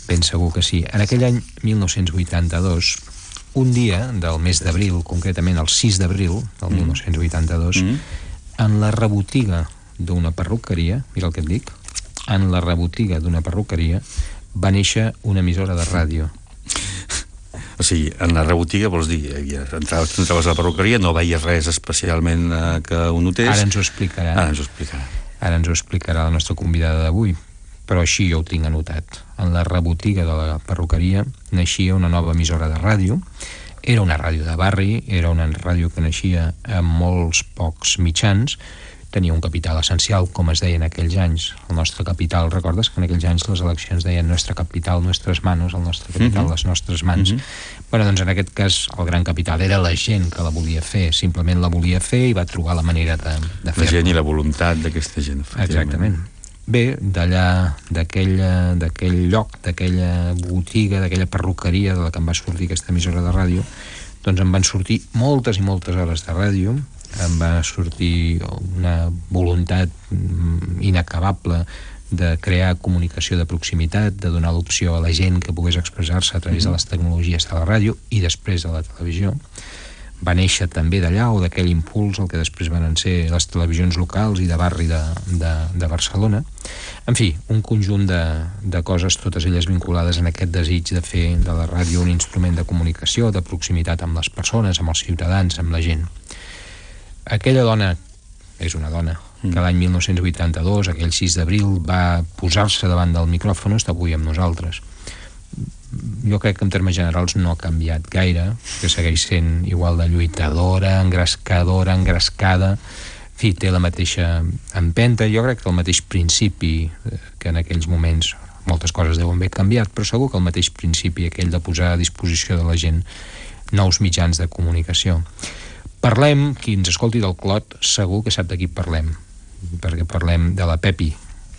Ben segur que sí. En aquell any 1982, un dia del mes d'abril, concretament el 6 d'abril del 1982, en la rebotiga d'una perruqueria, mira el que et dic, en la rebotiga d'una perruqueria va néixer una emissora de ràdio. O sigui, en la rebotiga vols dir, entraves a la perruqueria, no veies res especialment que ho notés... Ara ens ho explicarà. Ara ens ho explicarà la nostra convidada d'avui, però així jo ho tinc anotat. En la rebotiga de la perruqueria naixia una nova emissora de ràdio. Era una ràdio de barri, era una ràdio que naixia amb molts pocs mitjans, tenia un capital essencial, com es deia en aquells anys. El nostre capital, recordes que en aquells anys les eleccions deien nostre capital, nostres manos, el nostre capital, les nostres mans. Bueno, doncs en aquest cas el gran capital era la gent que la volia fer, simplement la volia fer i va trobar la manera de fer-ho. La gent i la voluntat d'aquesta gent. Exactament. Bé, d'allà, d'aquell lloc, d'aquella botiga, d'aquella perruqueria de la que em va sortir aquesta emissora de ràdio, doncs em van sortir moltes i moltes hores de ràdio, em va sortir una voluntat inacabable de crear comunicació de proximitat, de donar l'opció a la gent que pogués expressar-se a través de les tecnologies de la ràdio i després de la televisió. Va néixer també d'allà, o d'aquell impuls, el que després van ser les televisions locals i de barri de Barcelona. En fi, un conjunt de coses, totes elles vinculades en aquest desig de fer de la ràdio un instrument de comunicació, de proximitat amb les persones, amb els ciutadans, amb la gent. Aquella dona, és una dona, que l'any 1982, aquell 6 d'abril, va posar-se davant del micròfon, està avui amb nosaltres. Jo crec que en termes generals no ha canviat gaire, que segueix sent igual de lluitadora, engrescada, en fi, té la mateixa empenta. Jo crec que el mateix principi que en aquells moments, moltes coses deuen haver canviat, però segur que el mateix principi, aquell de posar a disposició de la gent nous mitjans de comunicació. Parlem, qui ens escolti del Clot segur que sap de qui parlem, perquè parlem de la Pepi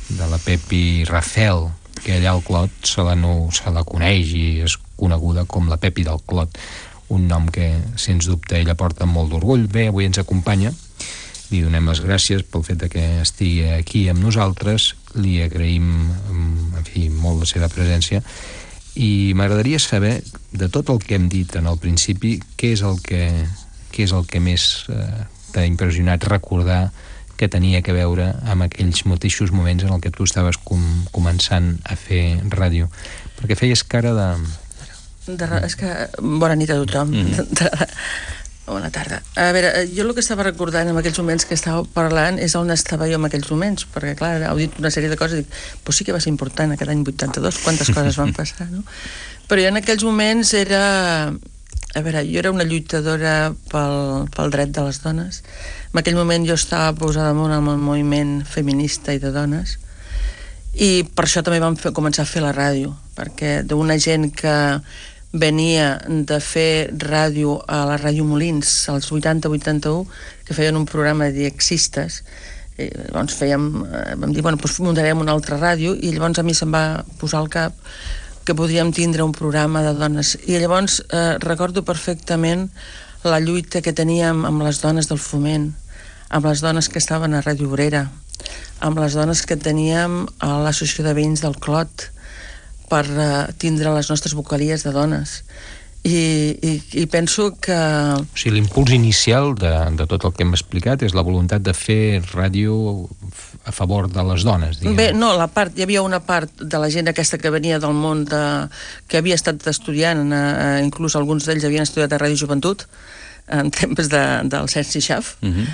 Rafel, que allà al Clot se la coneix i és coneguda com la Pepi del Clot, un nom que sens dubte ella porta amb molt d'orgull. Bé, avui ens acompanya, li donem les gràcies pel fet que estigui aquí amb nosaltres, li agraïm, en fi, molt la seva presència, i m'agradaria saber, de tot el que hem dit en el principi, què és el que més t'ha impressionat recordar que tenia a veure amb aquells mateixos moments en el que tu estaves començant a fer ràdio, perquè feies cara de... És que... Bona nit a tothom. Bona tarda. A veure, jo el que estava recordant en aquells moments que estàveu parlant és on estava jo en aquells moments, perquè clar, heu dit una sèrie de coses i dic, però sí que va ser important aquest any 82, quantes coses van passar, no? Però jo en aquells moments era... A veure, jo era una lluitadora pel dret de les dones. En aquell moment jo estava posada damunt amb el moviment feminista i de dones, i per això també vam començar a fer la ràdio, perquè d'una gent que venia de fer ràdio a la Ràdio Molins als 80-81, que feien un programa de diexistes, llavors vam dir, bueno, doncs muntarem una altra ràdio, i llavors a mi se'm va posar al cap que podríem tindre un programa de dones. I llavors recordo perfectament la lluita que teníem amb les dones del Foment, amb les dones que estaven a Ràdio Obrera, amb les dones que teníem a l'Associació de Veïns del Clot, per tindre les nostres vocalies de dones. I penso que... O sigui, l'impuls inicial de tot el que hem explicat és la voluntat de fer ràdio a favor de les dones, diguem. Bé, no, hi havia una part de la gent aquesta que venia del món que havia estat estudiant, inclús alguns d'ells havien estudiat a Ràdio Joventut en temps del Sergi Schaff,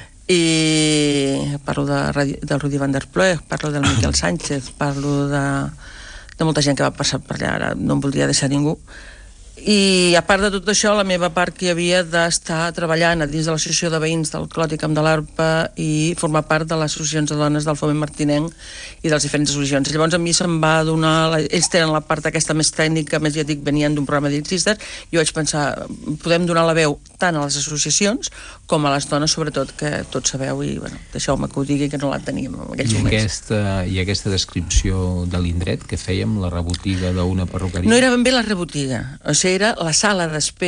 i parlo del Rudi van der Ploeg, parlo del Miquel Sánchez, parlo de molta gent que va passar per allà, ara no em voldria deixar ningú. I a part de tot això, la meva part que hi havia d'estar treballant a dins de l'associació de veïns del Clot i Camp de l'Arpa i formar part de les associacions de dones del Foment Martinenc i de les diferents associacions. Llavors a mi se'm va donar... Ells tenen la part aquesta més tècnica, més ja dic, venien d'un programa d'existes. Jo vaig pensar, podem donar la veu tant a les associacions com a les dones, sobretot, que tots sabeu, i bueno, deixeu-me que ho digui, que no la teníem en aquells moments. I aquesta descripció de l'indret que fèiem, la rebotiga d'una perruqueria? No era ben bé la rebotiga, o sigui, era la sala d'espera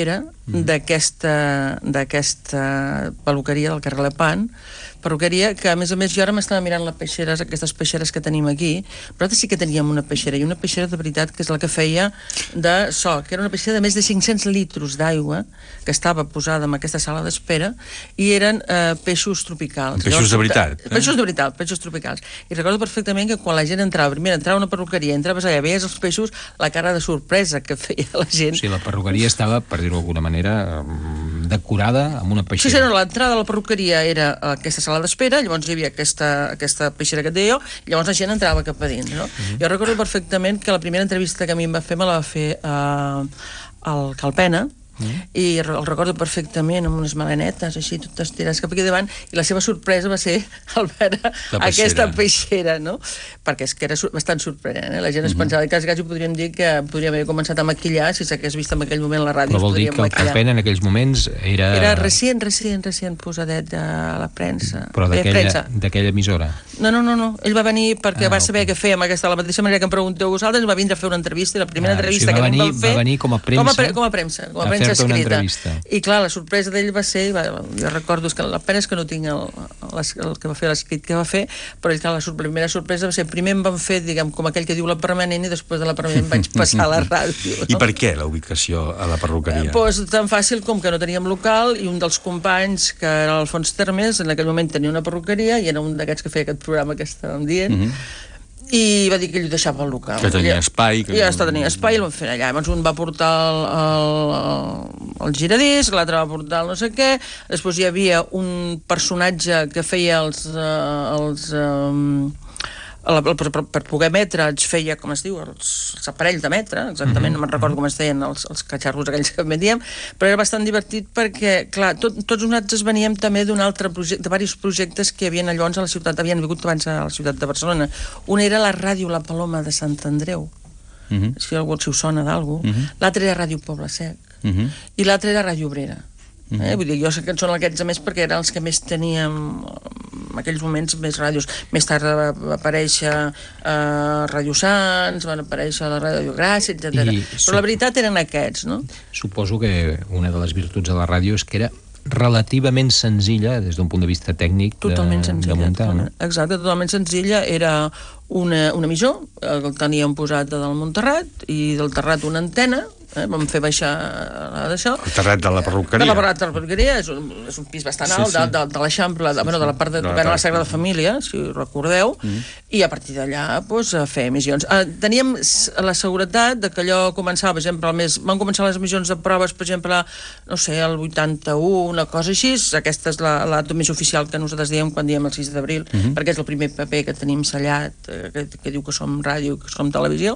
d'aquesta peluqueria del carrer Lepant, perruqueria que, a més, jo ara m'estava mirant les peixeres, aquestes peixeres que tenim aquí. Nosaltres sí que teníem una peixera, i una peixera de veritat que és la que feia de so, que era una peixera de més de 500 litres d'aigua, que estava posada en aquesta sala d'espera, i eren peixos tropicals. Peixos de veritat? Peixos de veritat, peixos tropicals. I recordo perfectament que quan la gent entrava a una perruqueria, entraves allà, veies els peixos, la cara de sorpresa que feia la gent. O sigui, la perruqueria estava, per dir-ho d'alguna manera, decorada amb una peixera. Sí, no, l'entrada de la perruqueria era aquesta sala d'espera, llavors hi havia aquesta peixera que et deia jo, i llavors la gent entrava cap a dins, no? Jo recordo perfectament que la primera entrevista que a mi em va fer me la va fer al Calpena, i el recordo perfectament amb unes melenetes així totes tirades cap aquí davant, i la seva sorpresa va ser al veure aquesta peixera, no? Perquè és que era bastant sorprenent, la gent es pensava que quasi podríem dir que podríem haver començat a maquillar si s'hagués vist en aquell moment la ràdio. Però vol dir que el Calpena en aquells moments era recient posadet a la premsa. Però d'aquella emissora? No, ell va venir perquè va saber què fèiem de la mateixa manera que em pregunteu vosaltres, va vindre a fer una entrevista, i la primera entrevista que em van fer... Va venir com a premsa escrita. I clar, la sorpresa d'ell va ser, jo recordo que la pena és que no tinc el que va fer, l'escrit que va fer, però ell, clar, la primera sorpresa va ser, primer em van fer, diguem, com aquell que diu la permanent, i després de la permanent vaig passar a la ràdio. I per què la ubicació a la perruqueria? Doncs tan fàcil com que no teníem local, i un dels companys, que era l'Alfons Termes, en aquell moment tenia una perruqueria, i era un d'aquests que feia aquest programa que estàvem dient, i va dir que ell ho deixava al local. Que tenia espai. Ja tenia espai, i el van fer allà. Llavors un va portar el giradisc, l'altre va portar el no sé què, després hi havia un personatge que feia per poder emetre ens feia, com es diu, els aparells d'emetre, exactament, no me'n recordo com es deien els catxarros aquells que emetíem, però era bastant divertit perquè, clar, tots nosaltres veníem també d'un altre projecte, de diversos projectes que hi havia llavors a la ciutat, havien vingut abans a la ciutat de Barcelona. Un era la ràdio La Paloma de Sant Andreu, si us sona d'algú, l'altre era Ràdio Poble Sec, i l'altre era Ràdio Obrera. Vull dir, jo sé que són aquests a més perquè eren els que més teníem en aquells moments més ràdios. Més tard va aparèixer Ràdio Sants, van aparèixer la Ràdio Gràcia, etc. Però la veritat eren aquests, no? Suposo que una de les virtuts de la ràdio és que era relativament senzilla des d'un punt de vista tècnic de muntar. Exacte, totalment senzilla. Era un emissor, el teníem posat del Montserrat, i del terrat una antena, vam fer baixar d'això. El terrat de la perruqueria. De la perruqueria, és un pis bastant alt, de l'Eixample, de la part de la Sagrada Família, si ho recordeu, i a partir d'allà fer emissions. Teníem la seguretat que allò començava, per exemple, van començar les emissions de proves, per exemple, no sé, el 81, una cosa així, aquesta és la més oficial que nosaltres diem quan diem el 6 d'abril, perquè és el primer paper que tenim sellat, que diu que som ràdio, que som televisió.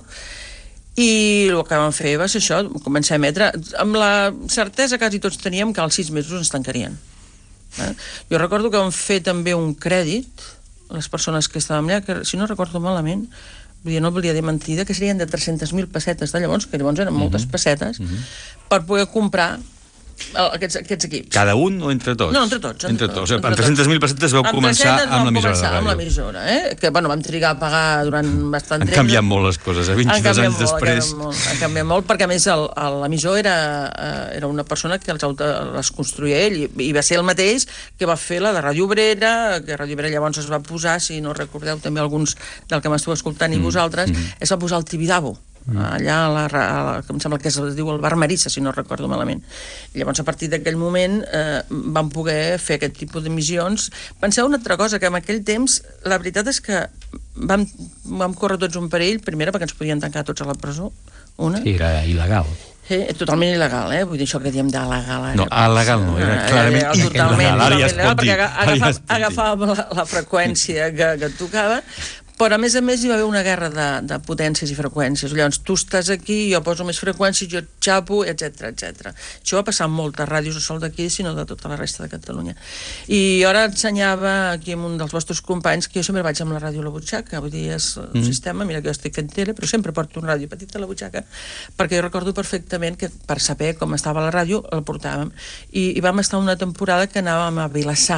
I el que vam fer va ser això, començar a emetre amb la certesa quasi tots teníem que als 6 mesos ens tancarien. Jo recordo que vam fer també un crèdit, les persones que estàvem allà, que si no recordo malament, no volia dir mentida, que serien de 300.000 pessetes de llavors, que llavors eren moltes pessetes, per poder comprar aquests equips. Cada un o entre tots? No, entre tots. Entre tots. Amb 300.000 pessetes vau començar amb l'emissora de ràdio. Amb l'emissora, que vam trigar a pagar durant bastant temps. Han canviat molt les coses, 22 anys després. Han canviat molt, perquè a més l'emissor era una persona que les construïa ell, i va ser el mateix que va fer la de Ràdio Obrera, que Ràdio Obrera llavors es va posar, si no recordeu també alguns del que m'esteu escoltant i vosaltres, es va posar el Tibidabo, allà em sembla que es diu el Bar Marissa, si no recordo malament. I llavors a partir d'aquell moment vam poder fer aquest tipus d'emissions. Penseu una altra cosa, que en aquell temps la veritat és que vam córrer tots un perill, primera perquè ens podien tancar tots a la presó, una. Sí, era il·legal. Totalment il·legal, vull dir, això que diem d'il·legal. No, il·legal no, era clarament il·legal, perquè agafàvem la freqüència que tocava, però a més hi va haver una guerra de potències i freqüències. Llavors tu estàs aquí, jo poso més freqüències, jo et xapo, etc. Això va passar en moltes ràdios, no sol d'aquí sinó de tota la resta de Catalunya. I jo ara ensenyava aquí amb un dels vostres companys que jo sempre vaig amb la ràdio a la butxaca, vull dir, és un sistema, mira que jo estic fent tele, però sempre porto una ràdio petita a la butxaca, perquè jo recordo perfectament que per saber com estava la ràdio la portàvem, i vam estar una temporada que anàvem a Vilassar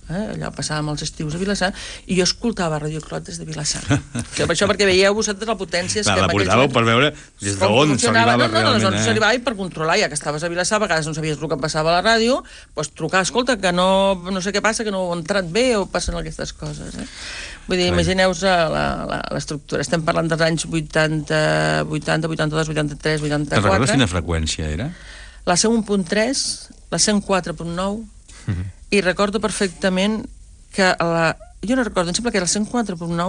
allò passàvem els estius a Vilassar, i jo escoltava Radio Clot des de Vilassar. Per això, perquè veieu vosaltres la potència... Clar, la portàveu per veure des d'on s'arribava realment. Aleshores s'arribava i per controlar, ja que estaves a Vilassar, a vegades no sabies el que passava a la ràdio, doncs trucar, escolta, que no sé què passa, que no ho he entrat bé, o passen aquestes coses, Vull dir, imagineu-vos l'estructura. Estem parlant dels anys 80, 82, 83, 84... Te'n recordes quina freqüència era? La 101.3, la 104.9, i recordo perfectament que jo no recordo, em sembla que era la 104.9,